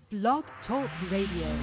Blog Talk Radio.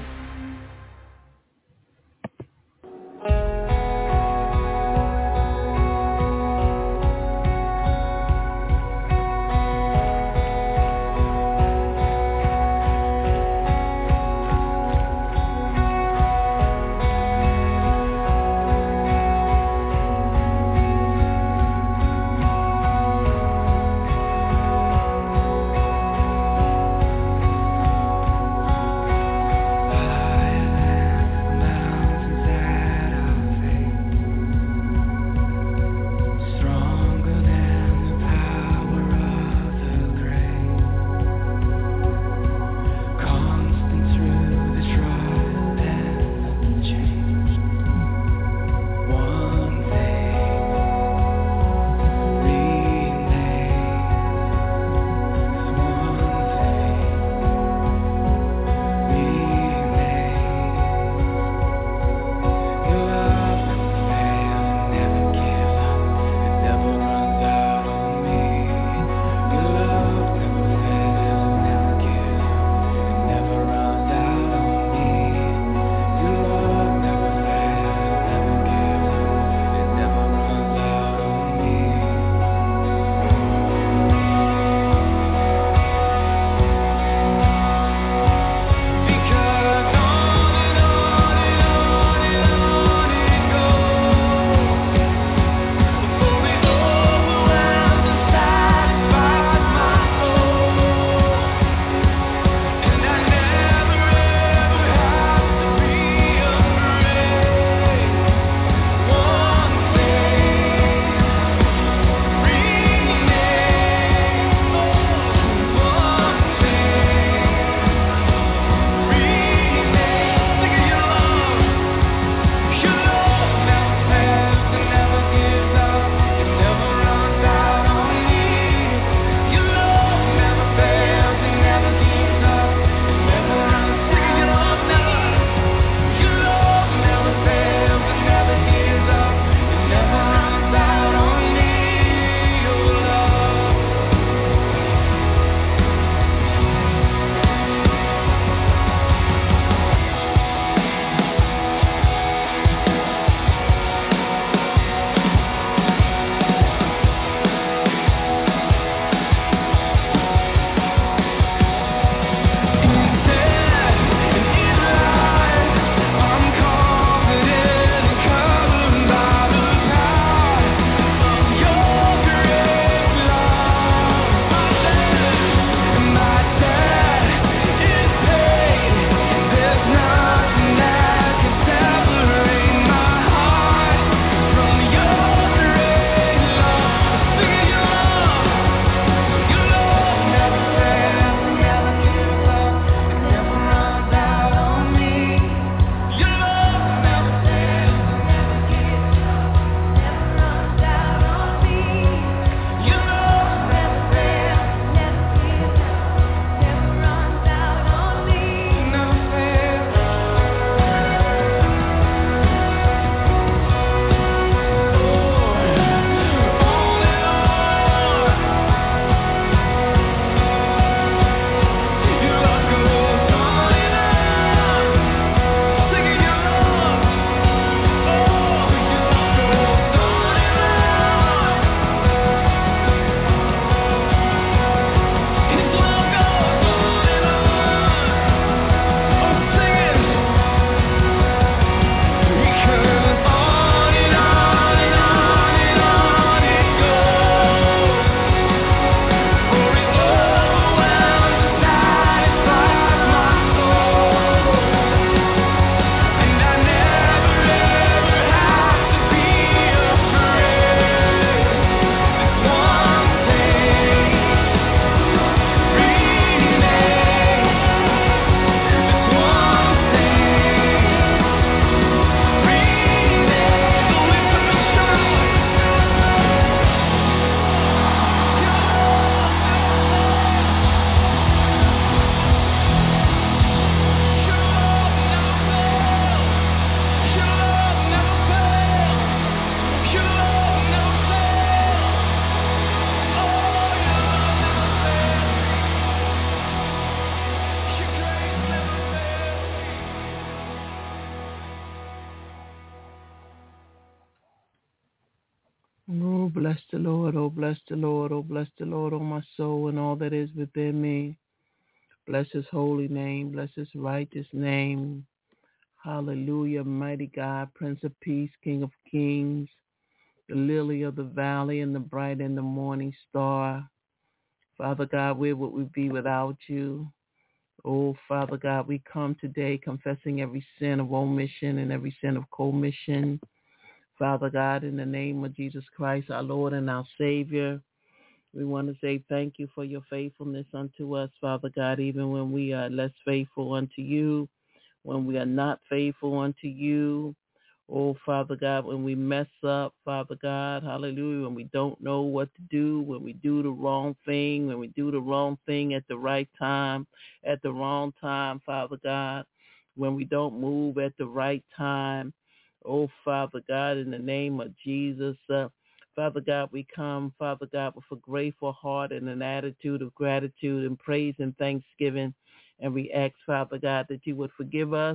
bless the Lord, oh bless the Lord, oh bless the Lord, oh my soul, and all that is within me. Bless his holy name, bless his righteous name. Hallelujah, mighty God, Prince of Peace, King of Kings, the lily of the valley and the bright and the morning star. Father God, where would we be without you? Oh, Father God, we come today confessing every sin of omission and every sin of commission. Father God, in the name of Jesus Christ, our Lord and our Savior, we want to say thank you for your faithfulness unto us, Father God, even when we are less faithful unto you, when we are not faithful unto you. Oh, Father God, when we mess up, Father God, hallelujah, when we don't know what to do, when we do the wrong thing, when we do the wrong thing at the right time, at the wrong time, Father God, when we don't move at the right time. Oh, Father God, in the name of Jesus, Father God, we come, Father God, with a grateful heart and an attitude of gratitude and praise and thanksgiving. And we ask, Father God, that you would forgive us.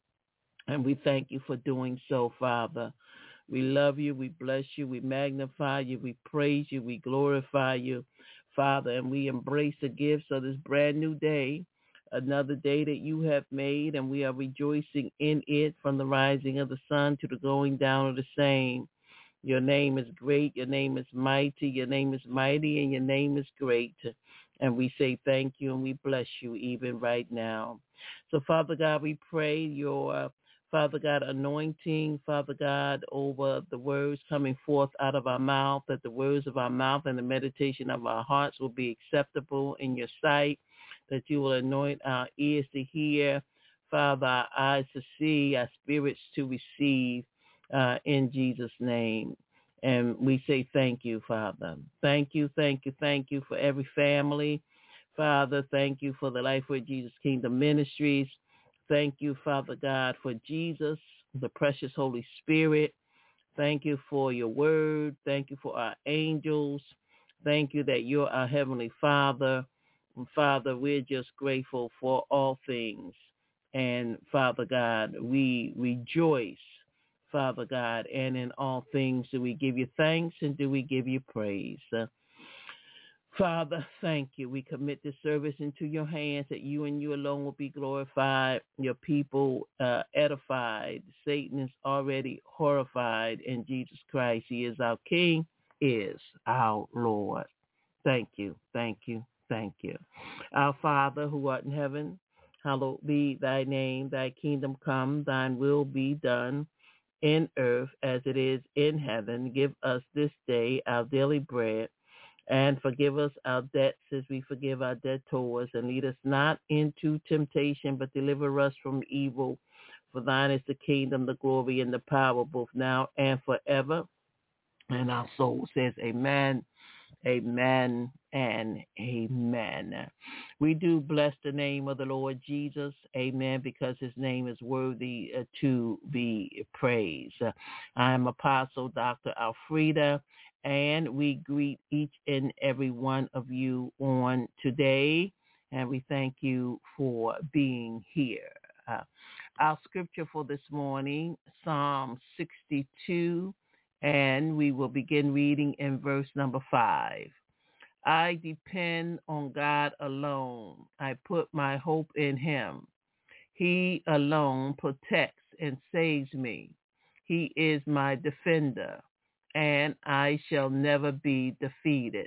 And we thank you for doing so, Father. We love you. We bless you. We magnify you. We praise you. We glorify you, Father. And we embrace the gifts of this brand new day, another day that you have made, and we are rejoicing in it from the rising of the sun to the going down of the same. Your name is great. Your name is mighty. Your name is mighty, and your name is great. And we say thank you, and we bless you even right now. So, Father God, we pray your, Father God, anointing, Father God, over the words coming forth out of our mouth, that the words of our mouth and the meditation of our hearts will be acceptable in your sight, that you will anoint our ears to hear, Father, our eyes to see, our spirits to receive, in Jesus' name. And we say thank you, Father. Thank you, thank you, thank you for every family. Father, thank you for the Life with Jesus Kingdom Ministries. Thank you, Father God, for Jesus, the precious Holy Spirit. Thank you for your word. Thank you for our angels. Thank you that you're our Heavenly Father. And Father, we're just grateful for all things. And Father God, we rejoice, Father God, and in all things do we give you thanks and do we give you praise. Father, thank you. We commit this service into your hands that you and you alone will be glorified, your people edified. Satan is already horrified in Jesus Christ. He is our King, is our Lord. Thank you, thank you, thank you. Our Father who art in heaven, hallowed be thy name. Thy kingdom come, thine will be done in earth as it is in heaven. Give us this day our daily bread, and forgive us our debts as we forgive our debtors. And lead us not into temptation, but deliver us from evil. For thine is the kingdom, the glory, and the power, both now and forever. And our soul says amen, amen, and amen. We do bless the name of the Lord Jesus, amen, because his name is worthy to be praised. I am Apostle Dr. Alfreda, and we greet each and every one of you on today, and we thank you for being here. Our scripture for this morning, Psalm 62, and we will begin reading in verse number 5. I depend on God alone. I put my hope in him. He alone protects and saves me. He is my defender, and I shall never be defeated.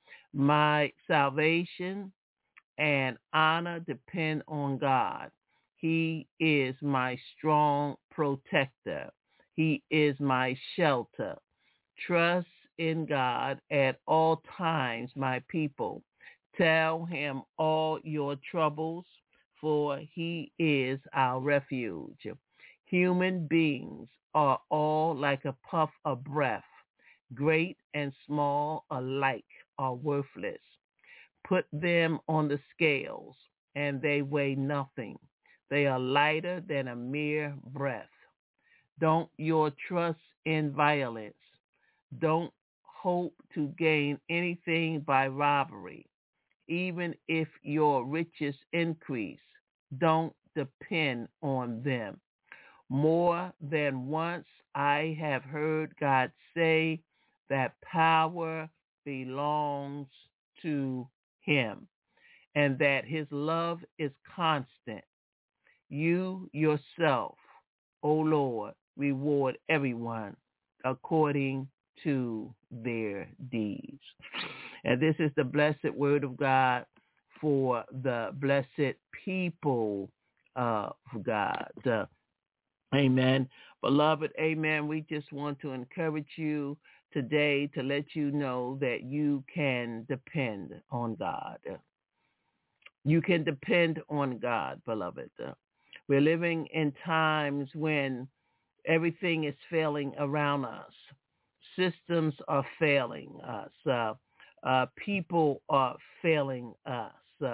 My salvation and honor depend on God. He is my strong protector. He is my shelter. Trust in God at all times, my people. Tell him all your troubles, for he is our refuge. Human beings are all like a puff of breath. Great and small alike are worthless. Put them on the scales, and they weigh nothing. They are lighter than a mere breath. Don't your trust in violence. Don't hope to gain anything by robbery. Even if your riches increase, don't depend on them. More than once I have heard God say, that power belongs to him and that his love is constant. You yourself, O Lord, reward everyone according to their deeds. And this is the blessed word of God for the blessed people of God. Amen. Beloved, amen. We just want to encourage you today to let you know that you can depend on God. You can depend on God, beloved. We're living in times when everything is failing around us. Systems are failing us. People are failing us.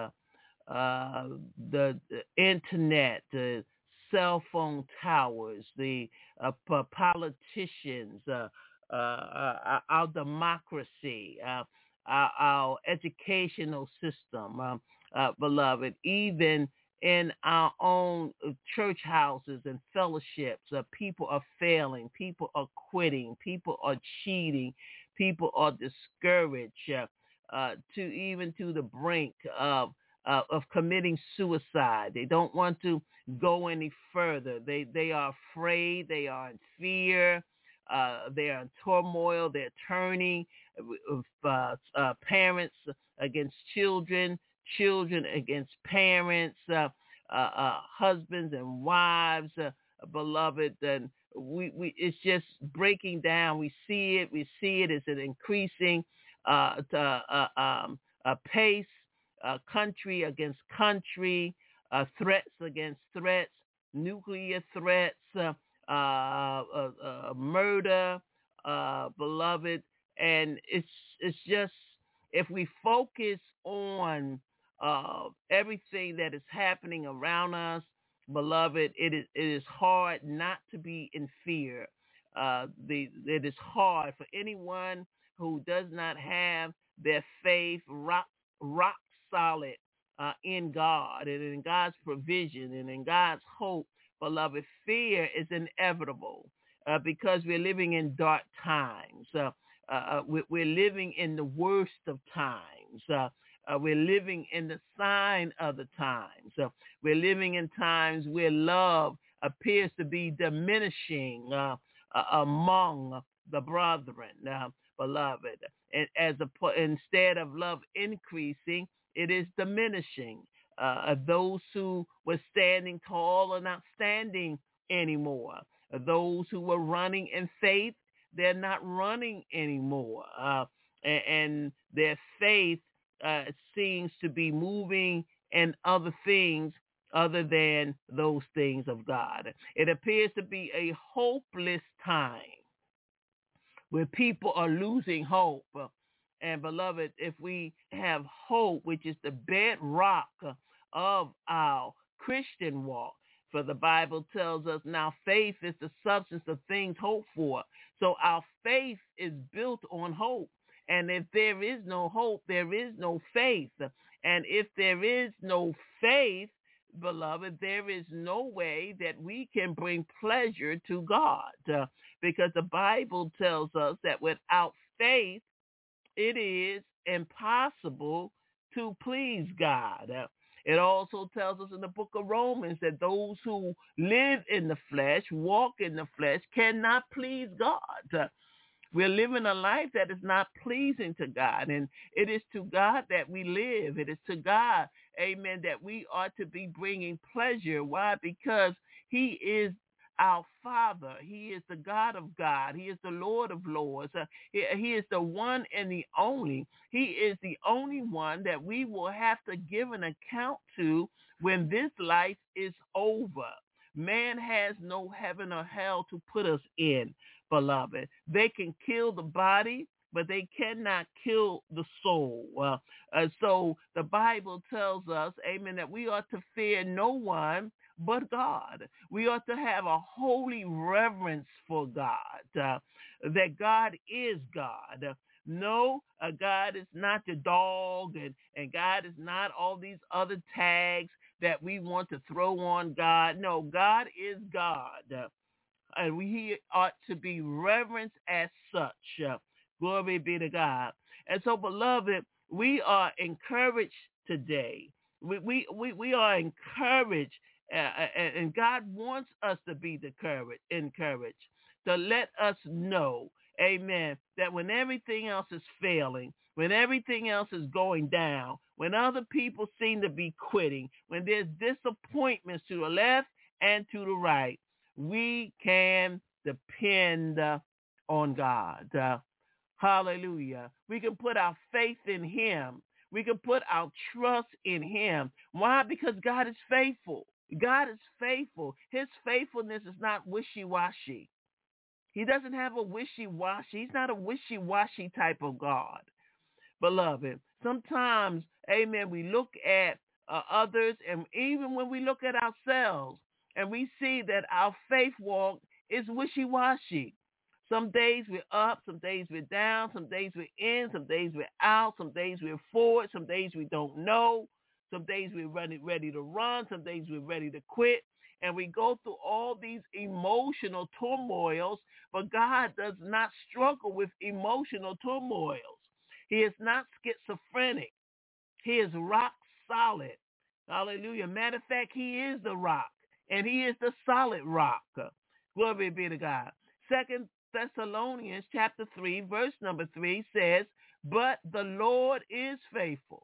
The internet, the cell phone towers, the politicians, our democracy, our educational system, beloved, even in our own church houses and fellowships, people are failing, people are quitting, people are cheating, people are discouraged to the brink of committing suicide. They don't want to go any further. They are afraid. They are in fear. They are in turmoil. They're turning parents against children, children against parents, husbands and wives, beloved. And we it's just breaking down. We see it. It's an increasing pace. Country against country, threats against threats, nuclear threats, murder, beloved. And it's just, if we focus on everything that is happening around us, beloved, it is hard not to be in fear. It is hard for anyone who does not have their faith rock solid in God and in God's provision and in God's hope. Beloved, fear is inevitable because we're living in dark times. We're living in the worst of times. We're living in the sign of the times. We're living in times where love appears to be diminishing among the brethren, beloved. And instead of love increasing, it is diminishing. Those who were standing tall are not standing anymore. Those who were running in faith, they're not running anymore. And their faith seems to be moving in other things other than those things of God. It appears to be a hopeless time where people are losing hope. And beloved, if we have hope, which is the bedrock of our Christian walk, for the Bible tells us now faith is the substance of things hoped for. So our faith is built on hope. And if there is no hope, there is no faith. And if there is no faith, beloved, there is no way that we can bring pleasure to God. Because the Bible tells us that without faith, it is impossible to please God. It also tells us in the book of Romans that those who live in the flesh, walk in the flesh, cannot please God. We're living a life that is not pleasing to God. And it is to God that we live. It is to God, amen, that we are to be bringing pleasure. Why? Because he is our Father. He is the God of God. He is the Lord of Lords. He is the one and the only. He is the only one that we will have to give an account to when this life is over. Man has no heaven or hell to put us in, beloved. They can kill the body, but they cannot kill the soul. So the Bible tells us, amen, that we ought to fear no one but God. We ought to have a holy reverence for God, that God is God. No, God is not the dog, and God is not all these other tags that we want to throw on God. No, God is God. And he ought to be reverenced as such. Glory be to God. And so, beloved, we are encouraged today. We are encouraged, and God wants us to be encouraged, to let us know, amen, that when everything else is failing, when everything else is going down, when other people seem to be quitting, when there's disappointments to the left and to the right, we can depend on God. Hallelujah. We can put our faith in him. We can put our trust in him. Why? Because God is faithful. God is faithful. His faithfulness is not wishy-washy. He doesn't have a wishy-washy. He's not a wishy-washy type of God, beloved. Sometimes, amen, we look at others, and even when we look at ourselves, and we see that our faith walk is wishy-washy. Some days we're up, some days we're down, some days we're in, some days we're out, some days we're forward, some days we don't know, some days we're ready to run, some days we're ready to quit. And we go through all these emotional turmoils, but God does not struggle with emotional turmoils. He is not schizophrenic. He is rock solid. Hallelujah. Matter of fact, he is the rock, and he is the solid rock. Glory be to God. 2 Thessalonians chapter 3, verse number 3 says, but the Lord is faithful.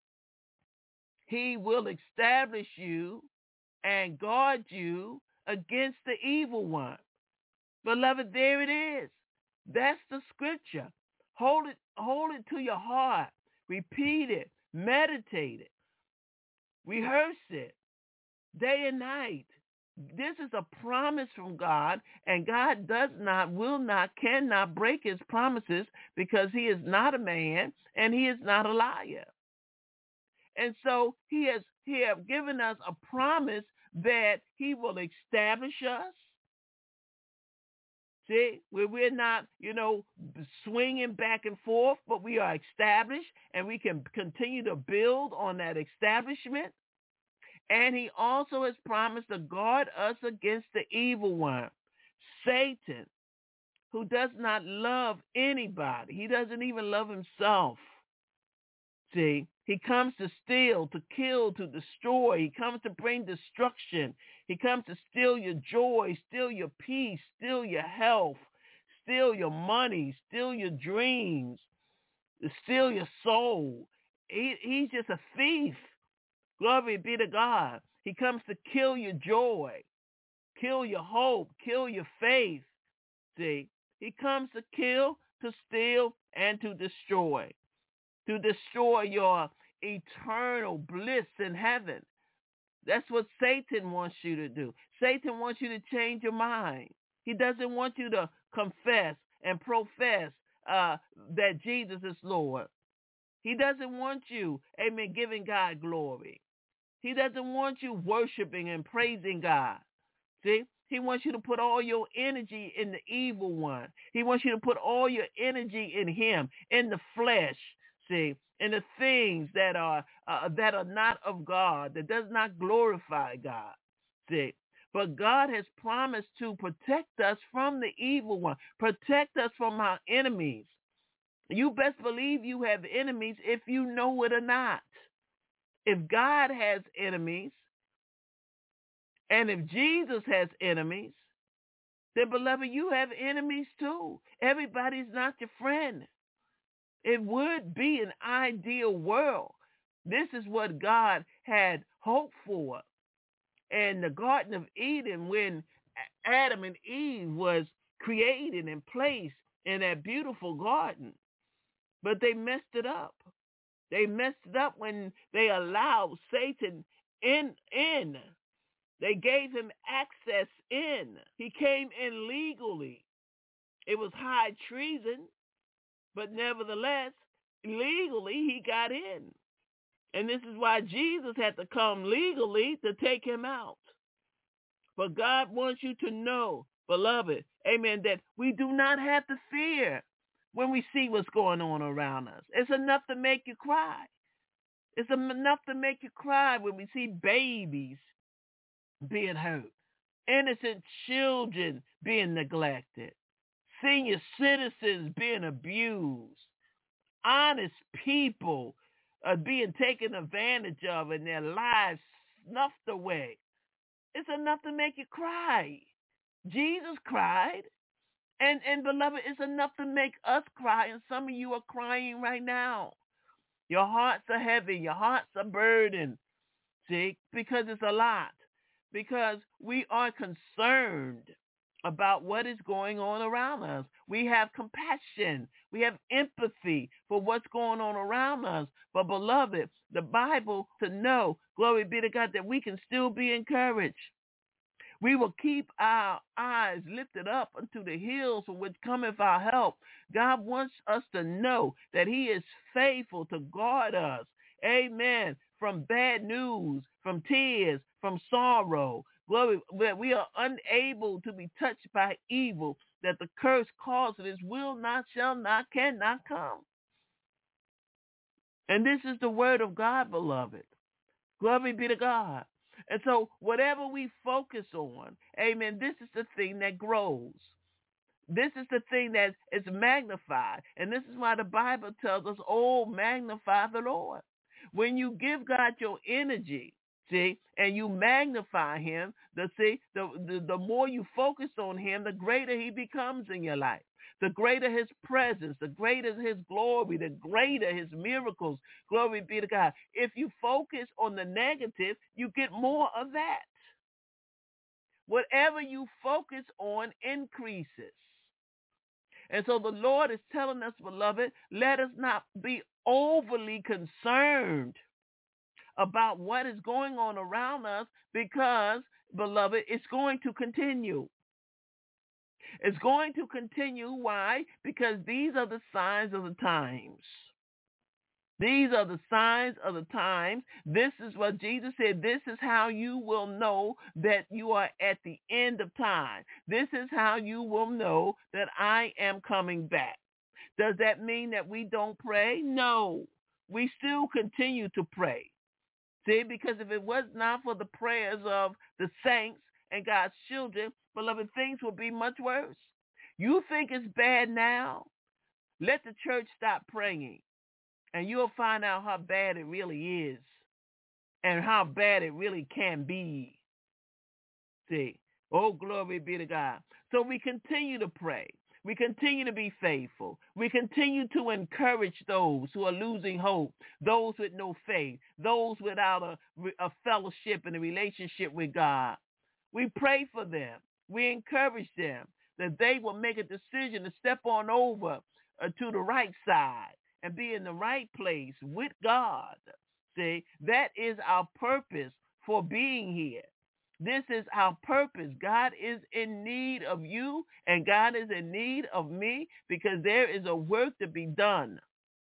He will establish you and guard you against the evil one. Beloved, there it is. That's the scripture. Hold it to your heart. Repeat it. Meditate it. Rehearse it day and night. This is a promise from God, and God cannot break his promises, because he is not a man and he is not a liar. And so he has given us a promise that he will establish us. See, we're not, swinging back and forth, but we are established, and we can continue to build on that establishment. And he also has promised to guard us against the evil one, Satan, who does not love anybody. He doesn't even love himself. See, he comes to steal, to kill, to destroy. He comes to bring destruction. He comes to steal your joy, steal your peace, steal your health, steal your money, steal your dreams, steal your soul. He's just a thief. Glory be to God. He comes to kill your joy, kill your hope, kill your faith. See, he comes to kill, to steal, and to destroy your eternal bliss in heaven. That's what Satan wants you to do. Satan wants you to change your mind. He doesn't want you to confess and profess that Jesus is Lord. He doesn't want you, amen, giving God glory. He doesn't want you worshiping and praising God. See? He wants you to put all your energy in the evil one. He wants you to put all your energy in him, in the flesh, see, in the things that are not of God, that does not glorify God. See? But God has promised to protect us from the evil one, protect us from our enemies. You best believe you have enemies if you know it or not. If God has enemies, and if Jesus has enemies, then, beloved, you have enemies too. Everybody's not your friend. It would be an ideal world. This is what God had hoped for in the Garden of Eden, when Adam and Eve was created and placed in that beautiful garden. But they messed it up. They messed it up when they allowed Satan in. They gave him access in. He came in legally. It was high treason, but nevertheless, legally he got in. And this is why Jesus had to come legally to take him out. But God wants you to know, beloved, amen, that we do not have to fear when we see what's going on around us. It's enough to make you cry. It's enough to make you cry when we see babies being hurt, innocent children being neglected, senior citizens being abused, honest people being taken advantage of and their lives snuffed away. It's enough to make you cry. Jesus cried. And beloved, it's enough to make us cry. And some of you are crying right now. Your hearts are heavy. Your hearts are burdened. See, because it's a lot. Because we are concerned about what is going on around us. We have compassion. We have empathy for what's going on around us. But beloved, the Bible to know, glory be to God, that we can still be encouraged. We will keep our eyes lifted up unto the hills from which cometh our help. God wants us to know that he is faithful to guard us. Amen. From bad news, from tears, from sorrow. Glory, that we are unable to be touched by evil, that the curse caused this will not, shall not, cannot come. And this is the word of God, beloved. Glory be to God. And so whatever we focus on, amen, this is the thing that grows. This is the thing that is magnified. And this is why the Bible tells us, oh, magnify the Lord. When you give God your energy, see, and you magnify him, the more you focus on him, the greater he becomes in your life. The greater his presence, the greater his glory, the greater his miracles. Glory be to God. If you focus on the negative, you get more of that. Whatever you focus on increases. And so the Lord is telling us, beloved, let us not be overly concerned about what is going on around us because, beloved, it's going to continue. It's going to continue. Why? Because these are the signs of the times. These are the signs of the times. This is what Jesus said. This is how you will know that you are at the end of time. This is how you will know that I am coming back. Does that mean that we don't pray? No. We still continue to pray. See, because if it was not for the prayers of the saints and God's children, beloved, things will be much worse. You think it's bad now? Let the church stop praying, and you'll find out how bad it really is and how bad it really can be. See, oh, glory be to God. So we continue to pray. We continue to be faithful. We continue to encourage those who are losing hope, those with no faith, those without a fellowship and a relationship with God. We pray for them. We encourage them that they will make a decision to step on over to the right side and be in the right place with God. See, that is our purpose for being here. This is our purpose. God is in need of you, and God is in need of me because there is a work to be done.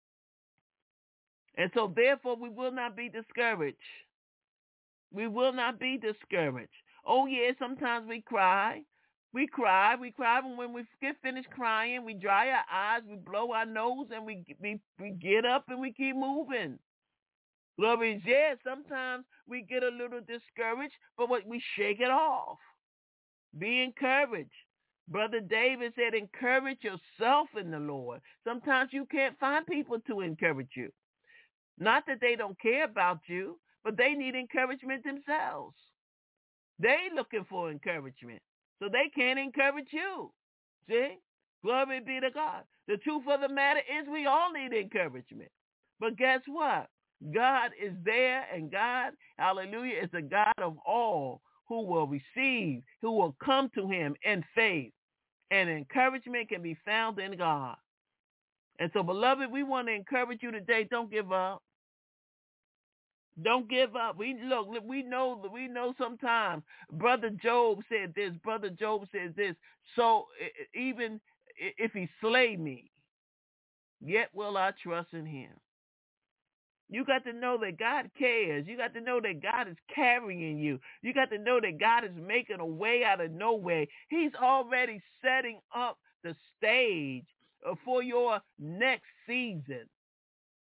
And so therefore we will not be discouraged. We will not be discouraged. Oh, yeah, sometimes we cry. We cry. And when we get finished crying, we dry our eyes, we blow our nose, and we get up and we keep moving. Glory, yeah, sometimes we get a little discouraged, but we shake it off. Be encouraged. Brother David said, encourage yourself in the Lord. Sometimes you can't find people to encourage you. Not that they don't care about you, but they need encouragement themselves. They looking for encouragement, so they can't encourage you. See? Glory be to God. The truth of the matter is we all need encouragement. But guess what? God is there, and God, hallelujah, is the God of all who will receive, who will come to him in faith. And encouragement can be found in God. And so, beloved, we want to encourage you today. Don't give up. Don't give up. We know sometimes. Brother Job said this. Brother Job says this. So even if he slay me, yet will I trust in him. You got to know that God cares. You got to know that God is carrying you. You got to know that God is making a way out of no way. He's already setting up the stage for your next season.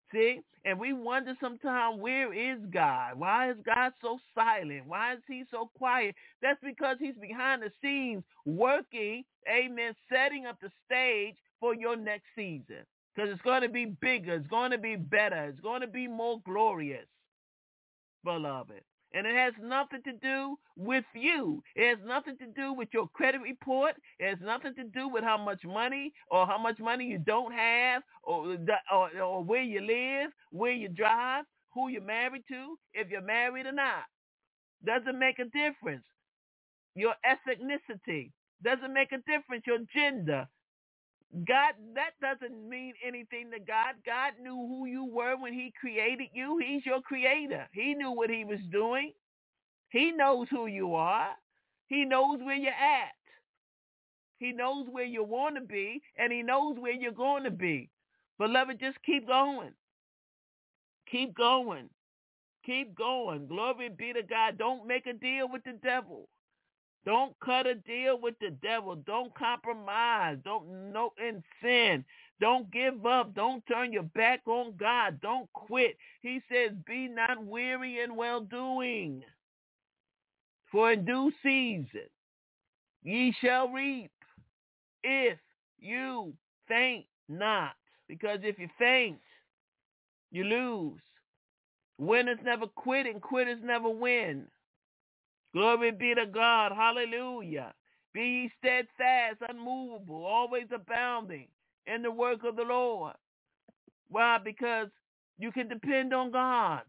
See? And we wonder sometimes, where is God? Why is God so silent? Why is he so quiet? That's because he's behind the scenes working, amen, setting up the stage for your next season. Because it's going to be bigger. It's going to be better. It's going to be more glorious, beloved. And it has nothing to do with you. It has nothing to do with your credit report. It has nothing to do with how much money or how much money you don't have, or where you live, where you drive, who you're married to, if you're married or not. Doesn't make a difference. Your ethnicity doesn't make a difference. Your gender. God, that doesn't mean anything to God. God knew who you were when he created you. He's your creator. He knew what he was doing. He knows who you are. He knows where you're at. He knows where you want to be, and he knows where you're going to be. Beloved, just keep going. Keep going. Keep going. Glory be to God. Don't make a deal with the devil. Don't cut a deal with the devil. Don't compromise. Don't no in sin. Don't give up. Don't turn your back on God. Don't quit. He says, be not weary in well-doing. For in due season ye shall reap if you faint not. Because if you faint, you lose. Winners never quit and quitters never win. Glory be to God. Hallelujah. Be ye steadfast, unmovable, always abounding in the work of the Lord. Why? Because you can depend on God.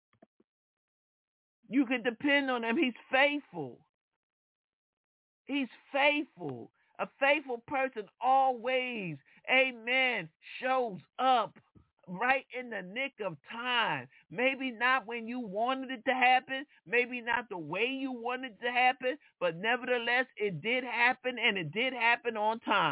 You can depend on him. He's faithful. He's faithful. A faithful person always, amen, shows up right in the nick of time. Maybe not when you wanted it to happen, maybe not the way you wanted it to happen, but nevertheless, it did happen, and it did happen on time.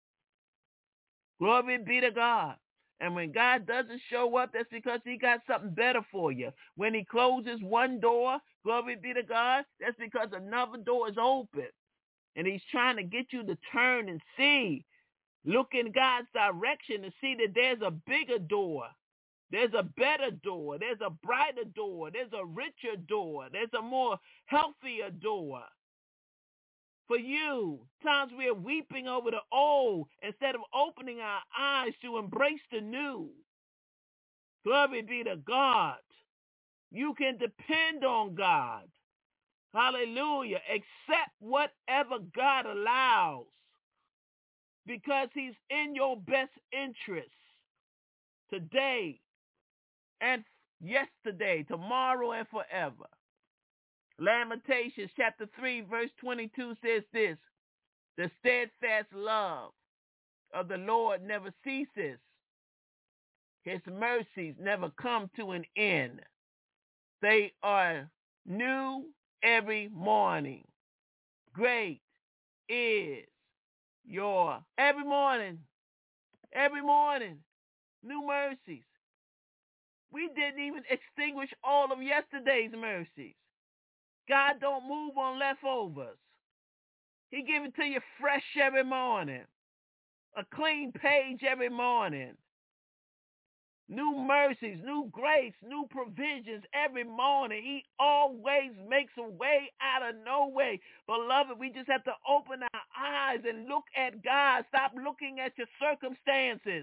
Glory be to God. And when God doesn't show up, that's because he got something better for you. When he closes one door, glory be to God, that's because another door is open. And he's trying to get you to turn and see. Look in God's direction and see that there's a bigger door. There's a better door. There's a brighter door. There's a richer door. There's a more healthier door. For you, times we are weeping over the old instead of opening our eyes to embrace the new. Glory be to God. You can depend on God. Hallelujah. Accept whatever God allows, because he's in your best interest today and yesterday, tomorrow and forever. Lamentations chapter 3 verse 22 says this: the steadfast love of the Lord never ceases. His mercies never come to an end. They are new every morning. Great is your every morning, new mercies. We didn't even extinguish all of yesterday's mercies. God don't move on leftovers. He give it to you fresh every morning. A clean page every morning. New mercies, new grace, new provisions every morning. He always makes a way out of no way. Beloved, we just have to open our eyes and look at God. Stop looking at your circumstances.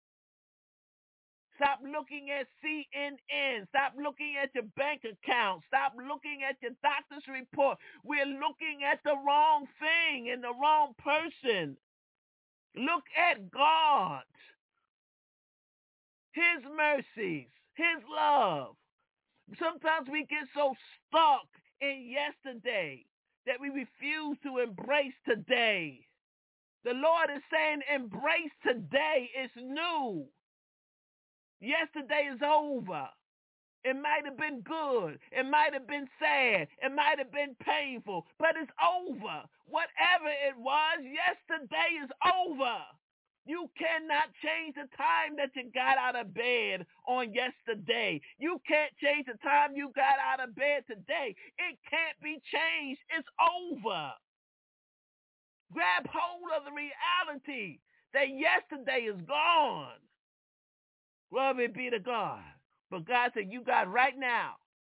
Stop looking at CNN. Stop looking at your bank account. Stop looking at your doctor's report. We're looking at the wrong thing and the wrong person. Look at God. His mercies, his love. Sometimes we get so stuck in yesterday that we refuse to embrace today. The Lord is saying, embrace today. It's new. Yesterday is over. It might have been good. It might have been sad. It might have been painful, but it's over. Whatever it was, yesterday is over. You cannot change the time that you got out of bed on yesterday. You can't change the time you got out of bed today. It can't be changed. It's over. Grab hold of the reality that yesterday is gone. Glory be to God. But God said, you got right now,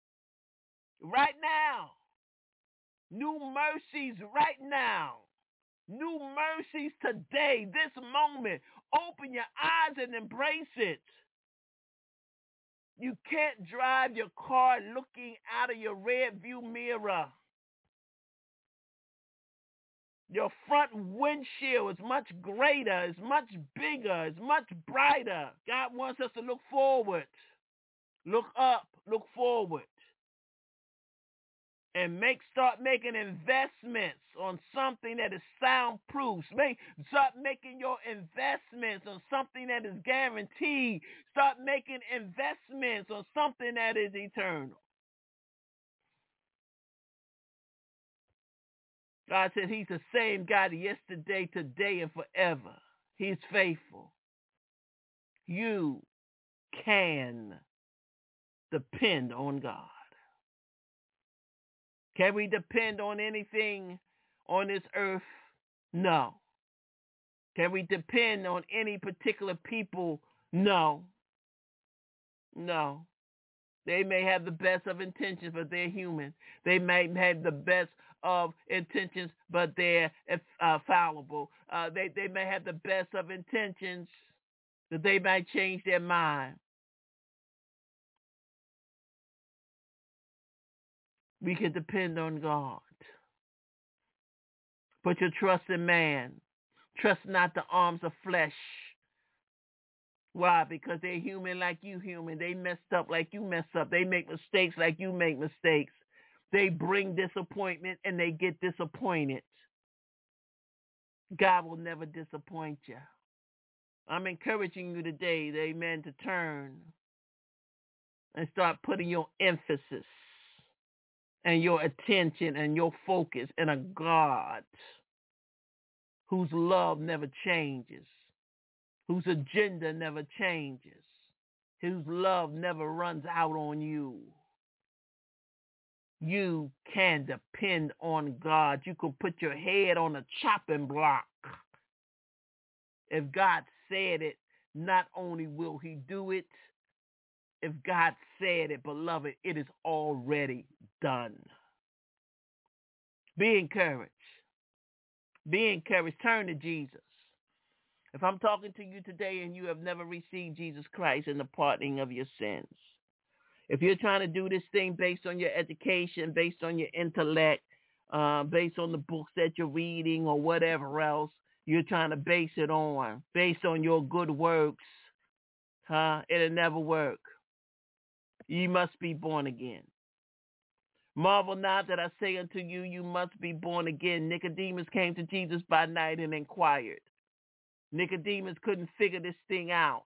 new mercies right now, new mercies today, this moment. Open your eyes and embrace it. You can't drive your car looking out of your rear view mirror. Your front windshield is much greater, is much bigger, is much brighter. God wants us to look forward, look up, look forward, and start making investments on something that is soundproof. Start making your investments on something that is guaranteed. Start making investments on something that is eternal. God said he's the same God yesterday, today, and forever. He's faithful. You can depend on God. Can we depend on anything on this earth? No. Can we depend on any particular people? No. No. They may have the best of intentions, but they're human. They may have the best of intentions, but they're fallible. They may have the best of intentions, but they might change their mind. We can depend on God. Put your trust in man. Trust not the arms of flesh. Why? Because they're human like you human. They messed up like you mess up. They make mistakes like you make mistakes. They bring disappointment and they get disappointed. God will never disappoint you. I'm encouraging you today, amen, to turn and start putting your emphasis and your attention and your focus in a God whose love never changes, whose agenda never changes, whose love never runs out on you. You can depend on God. You can put your head on a chopping block. If God said it, not only will he do it, if God said it, beloved, it is already done. Be encouraged. Be encouraged. Turn to Jesus. If I'm talking to you today and you have never received Jesus Christ in the pardoning of your sins, if you're trying to do this thing based on your education, based on your intellect, based on the books that you're reading or whatever else you're trying to base it on, based on your good works, it'll never work. You must be born again. Marvel not that I say unto you, you must be born again. Nicodemus came to Jesus by night and inquired. Nicodemus couldn't figure this thing out.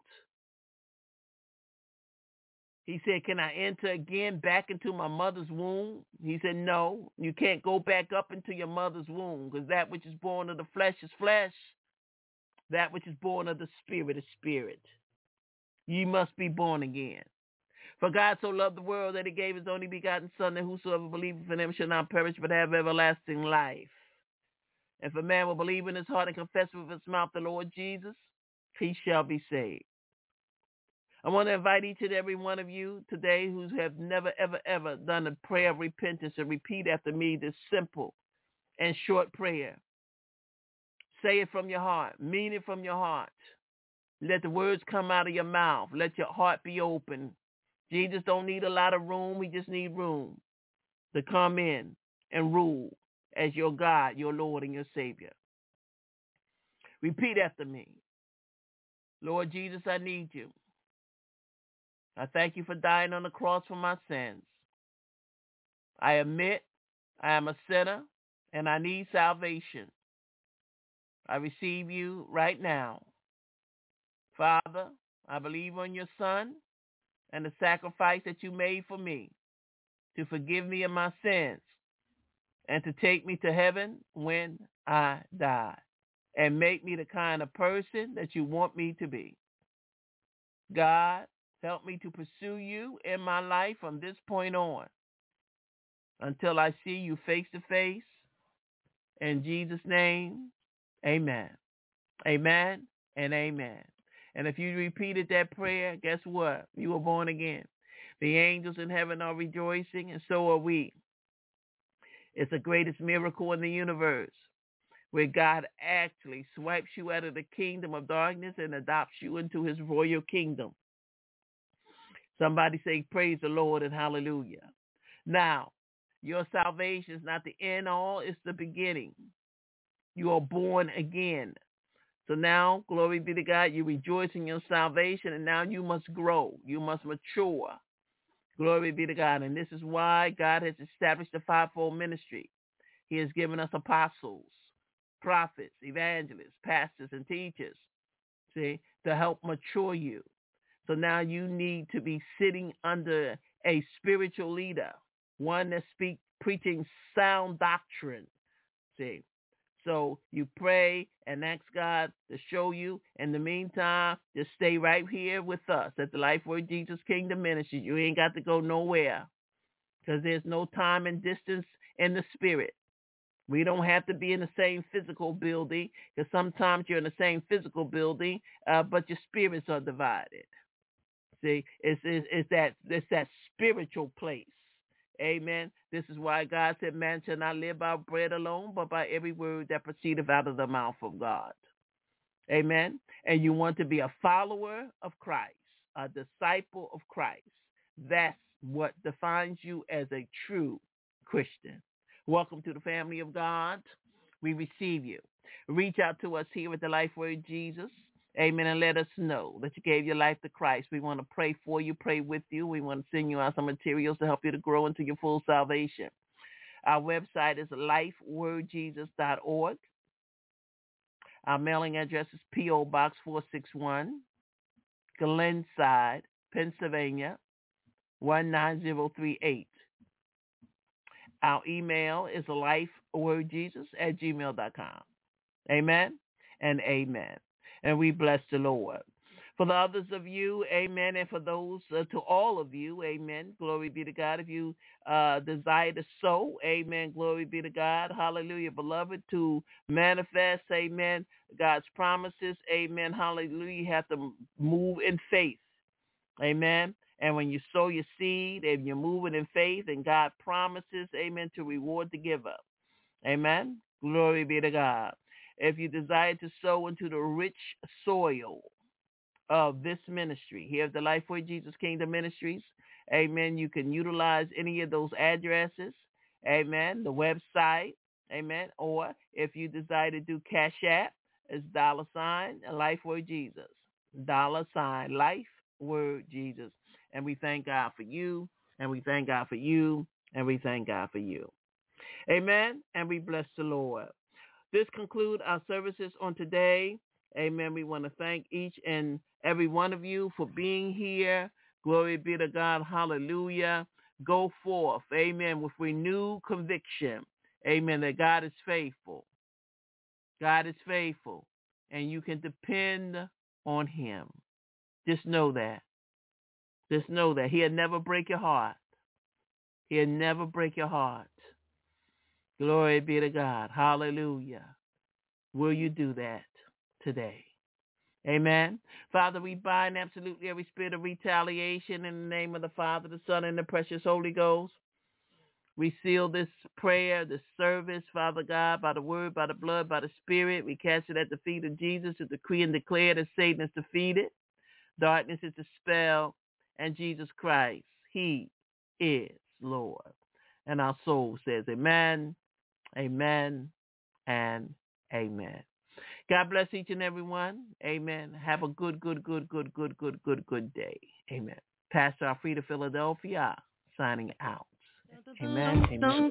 He said, can I enter again back into my mother's womb? He said, no, you can't go back up into your mother's womb, because that which is born of the flesh is flesh. That which is born of the spirit is spirit. You must be born again. For God so loved the world that he gave his only begotten Son, that whosoever believeth in him shall not perish but have everlasting life. If a man will believe in his heart and confess with his mouth the Lord Jesus, he shall be saved. I want to invite each and every one of you today who have never, ever, ever done a prayer of repentance and repeat after me this simple and short prayer. Say it from your heart. Mean it from your heart. Let the words come out of your mouth. Let your heart be open. Jesus don't need a lot of room. He just needs room to come in and rule as your God, your Lord, and your Savior. Repeat after me. Lord Jesus, I need you. I thank you for dying on the cross for my sins. I admit I am a sinner and I need salvation. I receive you right now. Father, I believe on your Son and the sacrifice that you made for me to forgive me of my sins and to take me to heaven when I die and make me the kind of person that you want me to be. God, help me to pursue you in my life from this point on until I see you face to face. In Jesus' name, amen. Amen and amen. And if you repeated that prayer, guess what? You were born again. The angels in heaven are rejoicing, and so are we. It's the greatest miracle in the universe, where God actually swipes you out of the kingdom of darkness and adopts you into his royal kingdom. Somebody say, praise the Lord and hallelujah. Now, your salvation is not the end all, it's the beginning. You are born again. So now, glory be to God, you rejoice in your salvation, and now you must grow. You must mature. Glory be to God. And this is why God has established the fivefold ministry. He has given us apostles, prophets, evangelists, pastors, and teachers, see, to help mature you. So now you need to be sitting under a spiritual leader, one that preaching sound doctrine, see. So you pray and ask God to show you. In the meantime, just stay right here with us at the Life Word Jesus Kingdom Ministry. You ain't got to go nowhere, because there's no time and distance in the spirit. We don't have to be in the same physical building, because sometimes you're in the same physical building, but your spirits are divided. See, it's that spiritual place. Amen. This is why God said, man shall not live by bread alone, but by every word that proceedeth out of the mouth of God. Amen. And you want to be a follower of Christ, a disciple of Christ. That's what defines you as a true Christian. Welcome to the family of God. We receive you. Reach out to us here at the Life Word Jesus. Amen. And let us know that you gave your life to Christ. We want to pray for you, pray with you. We want to send you out some materials to help you to grow into your full salvation. Our website is lifewordjesus.org. Our mailing address is P.O. Box 461, Glenside, Pennsylvania, 19038. Our email is lifewordjesus@gmail.com. Amen and amen. And we bless the Lord. For the others of you, amen, and for those, to all of you, amen, glory be to God. If you desire to sow, amen, glory be to God, hallelujah, beloved, to manifest, amen, God's promises, amen, hallelujah, you have to move in faith, amen. And when you sow your seed and you're moving in faith, and God promises, amen, to reward the giver, amen, glory be to God. If you desire to sow into the rich soil of this ministry, here at the Life Word Jesus Kingdom Ministries, amen, you can utilize any of those addresses, amen, the website, amen, or if you desire to do Cash App, it's $ Life Word Jesus, $ Life Word Jesus. And we thank God for you, and we thank God for you, and we thank God for you. Amen, and we bless the Lord. This concludes our services on today. Amen. We want to thank each and every one of you for being here. Glory be to God. Hallelujah. Go forth. Amen. With renewed conviction. Amen. That God is faithful. God is faithful. And you can depend on him. Just know that. Just know that. He'll never break your heart. He'll never break your heart. Glory be to God. Hallelujah. Will you do that today? Amen. Father, we bind absolutely every spirit of retaliation in the name of the Father, the Son, and the precious Holy Ghost. We seal this prayer, this service, Father God, by the word, by the blood, by the Spirit. We cast it at the feet of Jesus to decree and declare that Satan is defeated, darkness is dispelled, and Jesus Christ, he is Lord. And our soul says amen, amen, and amen. God bless each and every one. Amen. Have a good day. Amen. Pastor Alfreda Philadelphia signing out. Amen. Amen.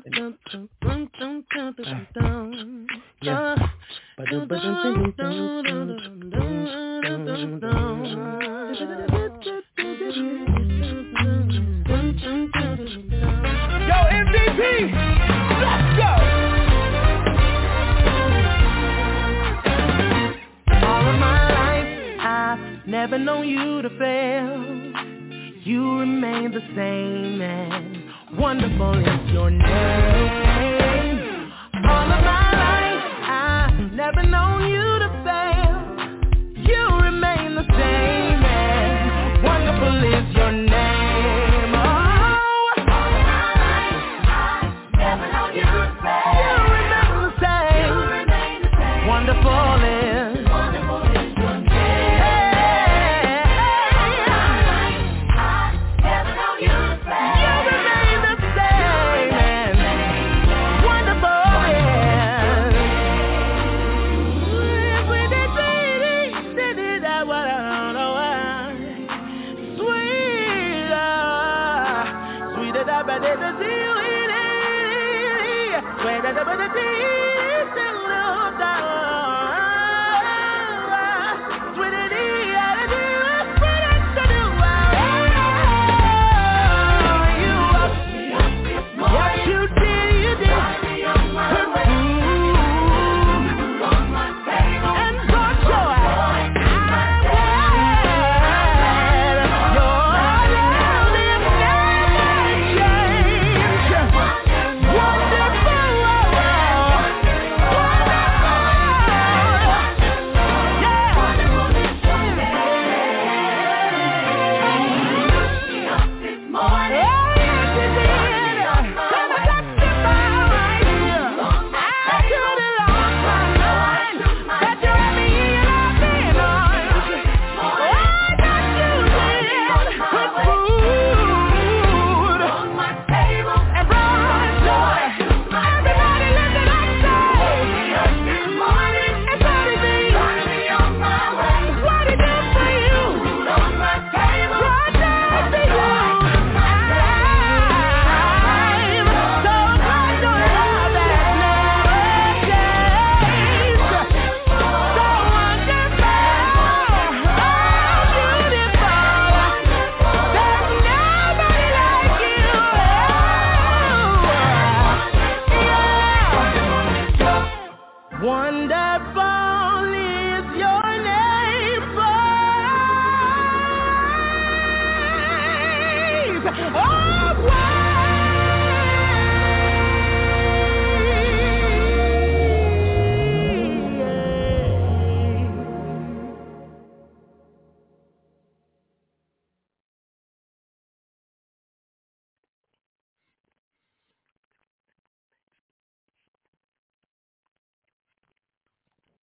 Yo, MVP, let's go. All of my life, I've never known you to fail. You remain the same, and wonderful is your name. All of my life, I've never known you to fail. You remain the same. Where the